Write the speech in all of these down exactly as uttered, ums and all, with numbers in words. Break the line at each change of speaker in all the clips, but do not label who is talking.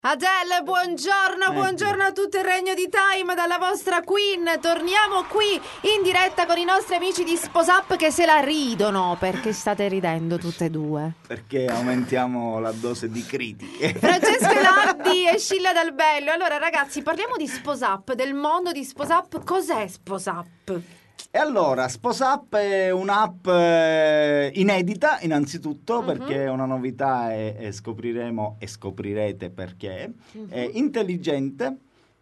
Adele, buongiorno, buongiorno a tutto il regno di Time dalla vostra Queen. Torniamo qui in diretta con i nostri amici di Sposap che se la ridono. Perché state ridendo tutte e due?
Perché aumentiamo la dose di critiche.
Francesco Elardi e Scilla Dal Bello. Allora ragazzi, parliamo di Sposap, del mondo di Sposap. Cos'è Sposap?
E allora, Sposap è un'app eh, inedita innanzitutto, uh-huh. perché è una novità e, e scopriremo e scoprirete perché, uh-huh. è intelligente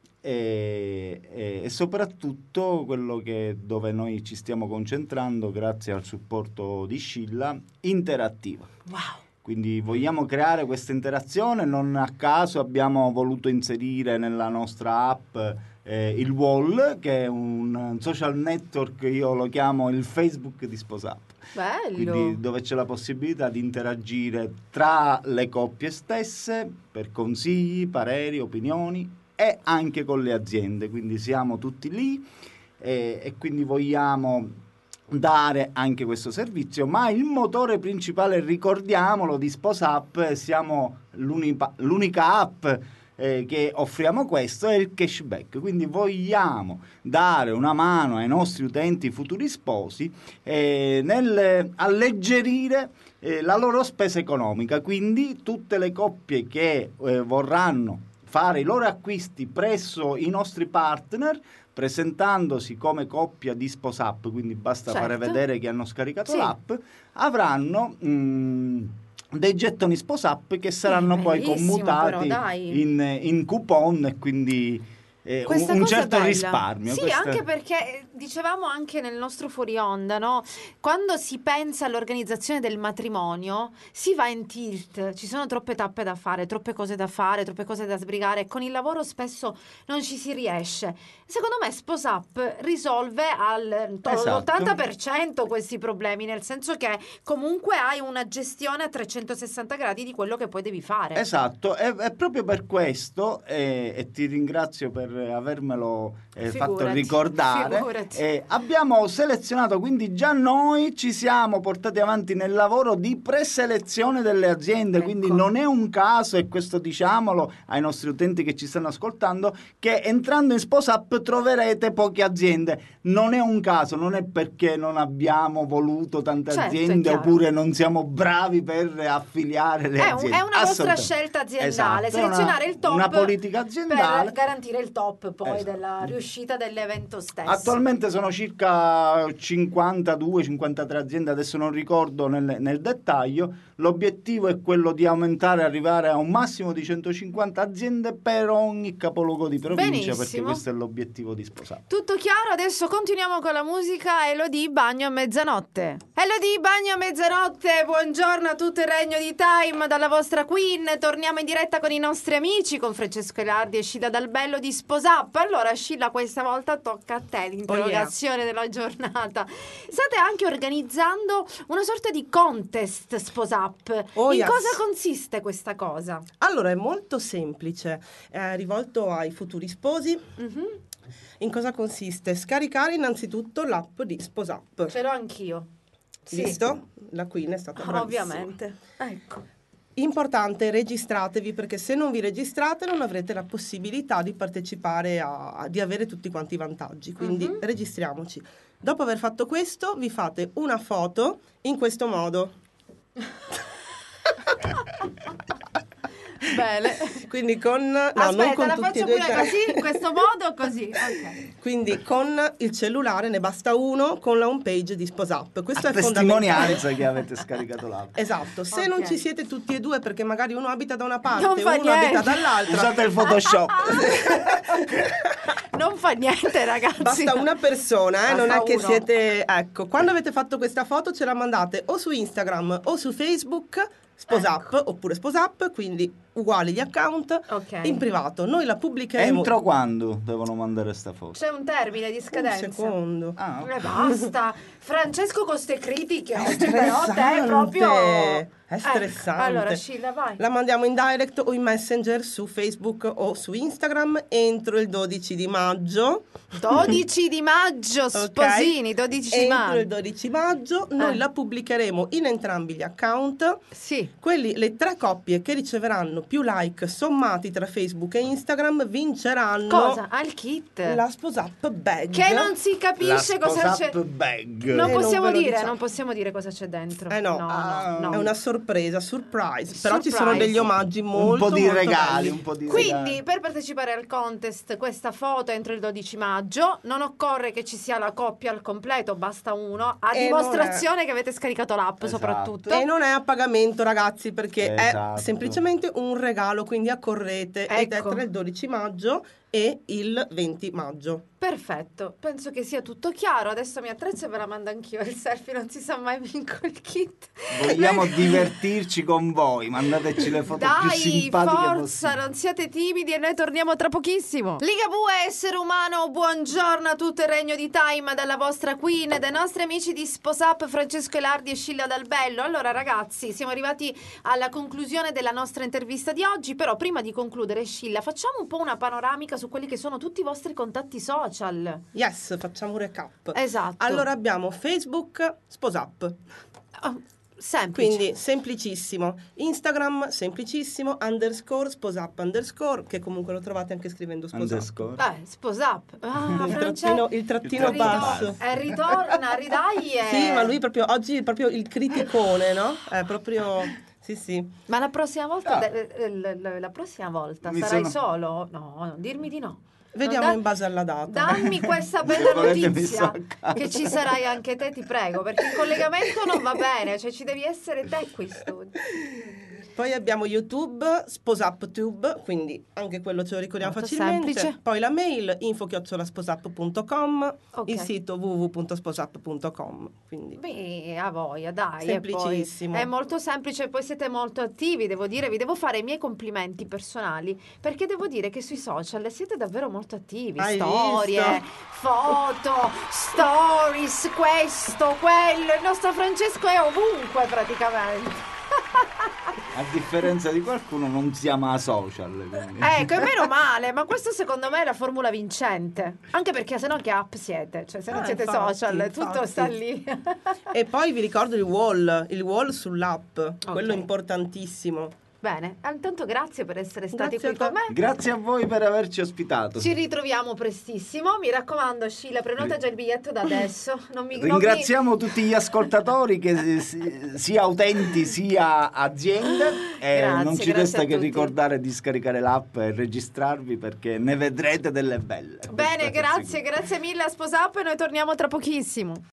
e, e, e soprattutto quello che dove noi ci stiamo concentrando grazie al supporto di Scilla, interattiva.
Wow!
Quindi vogliamo creare questa interazione, non a caso abbiamo voluto inserire nella nostra app eh, il Wall, che è un social network, io lo chiamo il Facebook di Sposap.
Bello!
Quindi dove c'è la possibilità di interagire tra le coppie stesse per consigli, pareri, opinioni e anche con le aziende. Quindi siamo tutti lì e, e quindi vogliamo dare anche questo servizio, ma il motore principale, ricordiamolo, di Sposap, siamo l'unica, l'unica app eh, che offriamo questo, è il cashback. Quindi vogliamo dare una mano ai nostri utenti futuri sposi eh, nel alleggerire eh, la loro spesa economica. Quindi tutte le coppie che eh, vorranno fare i loro acquisti presso i nostri partner, presentandosi come coppia di Sposap, quindi basta certo. fare vedere che hanno scaricato sì. l'app, avranno mh, dei gettoni Sposap che saranno sì, poi commutati però, in, in coupon e quindi eh, un, un certo risparmio.
Sì,
Questa...
anche perché dicevamo anche nel nostro fuori onda, no? Quando si pensa all'organizzazione del matrimonio si va in tilt, ci sono troppe tappe da fare, troppe cose da fare, troppe cose da sbrigare, con il lavoro spesso non ci si riesce. Secondo me Sposap risolve al esatto. l'ottanta per cento questi problemi, nel senso che comunque hai una gestione a trecentosessanta gradi di quello che poi devi fare.
Esatto, è, è proprio per questo eh, e ti ringrazio per avermelo eh, fatto ricordare. Eh, abbiamo selezionato, quindi già noi ci siamo portati avanti nel lavoro di preselezione delle aziende, ecco. Quindi non è un caso, e questo diciamolo ai nostri utenti che ci stanno ascoltando, che entrando in Sposap troverete poche aziende. Non è un caso, non è perché non abbiamo voluto tante certo, aziende oppure non siamo bravi per affiliare le
è
aziende.
Un, è una vostra scelta aziendale, esatto, selezionare
una,
il top
una politica aziendale
per garantire il top poi
esatto.
della riuscita dell'evento stesso.
Attualmente sono circa cinquantadue cinquantatré aziende, adesso non ricordo nel, nel dettaglio. L'obiettivo è quello di aumentare, arrivare a un massimo di centocinquanta aziende per ogni capoluogo di provincia. Benissimo. Perché questo è l'obiettivo di Sposap.
Tutto chiaro, adesso continuiamo con la musica. Elodie, bagno a mezzanotte. Elodie, bagno a mezzanotte, buongiorno a tutto il regno di Time dalla vostra Queen. Torniamo in diretta con i nostri amici, con Francesco Elardi e Scilla Dal Bello di Sposap. Allora Scilla, questa volta tocca a te l'interrogazione oh yeah. della giornata. State anche organizzando una sorta di contest Sposap.
Oh
in
yes.
cosa consiste questa cosa?
Allora, è molto semplice, è rivolto ai futuri sposi. Mm-hmm. In cosa consiste? Scaricare innanzitutto l'app di Sposap.
Ce l'ho anch'io. Sì.
Visto? La Queen è stata bravissima.
Ovviamente. Ecco.
Importante, registratevi, perché se non vi registrate non avrete la possibilità di partecipare a, a di avere tutti quanti i vantaggi, quindi uh-huh. registriamoci. Dopo aver fatto questo vi fate una foto in questo modo.
Bene.
Quindi con no,
aspetta,
non con
la
tutti
faccio
e due
pure così, in questo modo, così. Okay.
Quindi con il cellulare ne basta uno con la home page di Sposap. Questo
a
è
testimonianza che avete scaricato l'app.
Esatto, se
okay.
non ci siete tutti e due, perché magari uno abita da una parte
e uno
niente. abita dall'altra,
usate il Photoshop.
Non fa niente, ragazzi.
Basta una persona, eh? non è che
uno.
siete. Ecco, quando avete fatto questa foto ce la mandate o su Instagram o su Facebook, Sposap, ecco. oppure Sposap, quindi uguali gli account,
okay.
in privato. Noi la pubblicheremo.
Entro quando devono mandare sta foto?
C'è un termine di scadenza.
Un secondo.
Ah, okay.
E basta. Francesco con ste critiche oggi però te proprio
è stressante.
Ecco. Allora Scilla, vai.
La mandiamo in direct o in messenger su Facebook o su Instagram entro il dodici di maggio.
dodici di maggio, sposini, okay. dodici di maggio.
Entro il dodici maggio noi eh. la pubblicheremo in entrambi gli account.
Sì.
Quelli, le tre coppie che riceveranno avranno più like sommati tra Facebook e Instagram vinceranno
Cosa? Al kit?
la Sposap Bag.
Che non si capisce
La
cosa
Sposap
c'è.
Bag.
Non
Eh,
possiamo
non ve lo
dire,
diciamo.
non possiamo dire cosa c'è dentro.
Eh no,
no,
Ah,
no, no.
è una sorpresa, surprise. Però ci
Surprise.
sono degli omaggi molto
un po' di
molto
regali,
belli.
un po' di
Quindi
regali.
per partecipare al contest questa foto entro il dodici maggio non occorre che ci sia la coppia al completo, basta uno, a
E
dimostrazione che avete scaricato l'app
Esatto.
soprattutto.
E non è a pagamento, ragazzi, perché
Esatto.
è semplicemente un regalo, quindi accorrete ed è
Ecco.
tra il dodici maggio e il venti maggio.
Perfetto, penso che sia tutto chiaro. Adesso mi attrezzo e ve la mando anch'io il selfie, non si sa mai vinco il kit.
Vogliamo divertirci con voi, mandateci le foto più
Dai,
simpatiche
forza,
possibili.
non siate timidi e noi torniamo tra pochissimo. Ligabue, essere umano, buongiorno a tutto il regno di Time dalla vostra queen, dai nostri amici di Sposap, Francesco Elardi e Scilla Dalbello. Allora ragazzi, siamo arrivati alla conclusione della nostra intervista di oggi, però prima di concludere, Scilla, facciamo un po' una panoramica su quelli che sono tutti i vostri contatti social.
Yes, facciamo un recap.
Esatto.
Allora abbiamo Facebook, Sposap.
Oh, semplice.
Quindi semplicissimo. Instagram, semplicissimo, underscore, Sposap underscore, che comunque lo trovate anche scrivendo Sposap.
Underscore.
Eh, Sposap. Ah,
Il
Francesco.
trattino, il trattino
Il
basso.
Eh, ritorna, ridai. eh.
Sì, ma lui proprio oggi è proprio il criticone, no? È proprio... Sì, sì.
Ma la prossima volta,
Ah.
de- eh, l- l- la prossima volta
Mi
sarai
sono-
solo? No, non dirmi di no.
Vediamo
Non da-
in base alla data.
Dammi questa
Se
bella
volete mi
notizia
so a casa.
che ci sarai anche te, ti prego, perché il collegamento non va bene, cioè ci devi essere te qui in studio.
Poi abbiamo YouTube, SposapTube, quindi anche quello ce lo ricordiamo
Molto
facilmente.
semplice.
Poi la mail info chiocciola sposap punto com,
Ok.
il sito w w w punto sposap punto com. Quindi
Beh, a voglia, dai. e poi
Semplicissimo.
È molto semplice, poi siete molto attivi, devo dire, vi devo fare i miei complimenti personali, perché devo dire che sui social siete davvero molto attivi.
Hai
Storie,
visto?
foto, stories, questo, quello. Il nostro Francesco è ovunque praticamente.
A differenza di qualcuno non si ama social. Quindi.
Ecco, è meno male, ma questo secondo me è la formula vincente. Anche perché se no che app siete? Cioè se non
Ah,
siete
infatti,
social, tutto
infatti.
sta lì.
E poi vi ricordo il wall, il wall sull'app, quello importantissimo.
Bene, intanto grazie per essere stati
Grazie
qui
a
con
te.
me.
Grazie a voi per averci ospitato.
Ci ritroviamo prestissimo. Mi raccomando, Scilla, prenota già il biglietto da adesso. Non mi, non mi-
Ringraziamo tutti gli ascoltatori, che si- sia utenti sia aziende. E
Grazie,
non ci
grazie
resta
a
che
tutti.
ricordare di scaricare l'app e registrarvi, perché ne vedrete delle belle.
Bene,
Questo è
grazie,
sicuro.
grazie mille a Sposap e noi torniamo tra pochissimo.